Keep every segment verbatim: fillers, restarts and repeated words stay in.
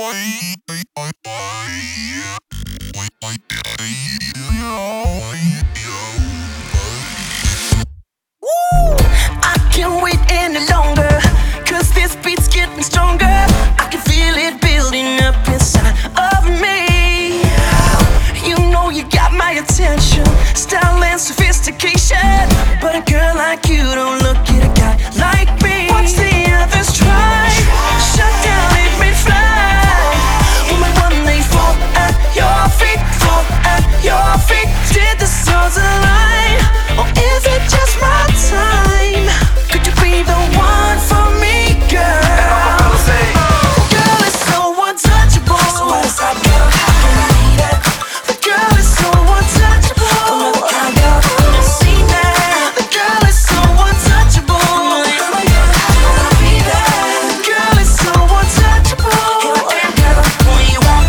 I can't wait any longer, cause this beat's getting stronger. I can feel it building up inside of me. You know you got my attention, style and sophistication, but a girl like you don't look at a guy like me. Watch the others try, shut down, let me fly. Woman, when they fall at your feet, fall at your feet, did the stars align, or is it just my time? Could you be the one for me, girl? Girl is so untouchable. So what is that girl? The girl is so untouchable. Another kind of girl I've seen that. The girl is so untouchable. I'll be there. The girl is so untouchable. Here I am, girl, when you want.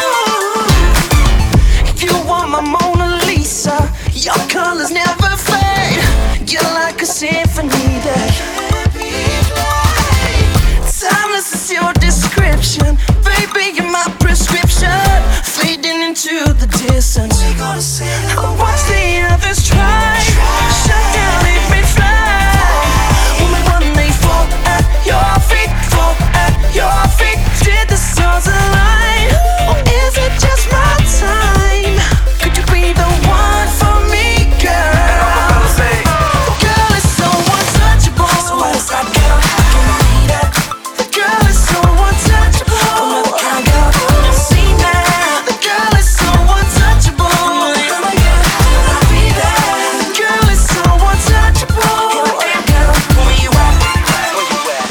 Ooh. You are my Mona Lisa. Your colors never fade. You're like a symphony that can't be played. Timeless is your description, baby, you're my prescription. Fading into the distance, watch the others try, shut down, let me fly. Woman, when they fall at your feet, fall at your feet, did the stars align, or is it just my time? Could you be the one for me, girl? The girl is so untouchable. So what is that girl? The girl is so untouchable. Another kind of girl I've seen that. The girl is so untouchable. I'll be there. The girl is so untouchable. Here I am, girl, where you at? Where you at?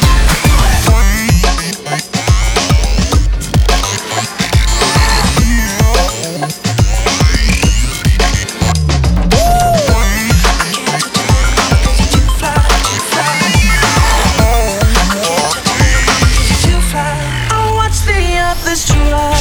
I watch the others try.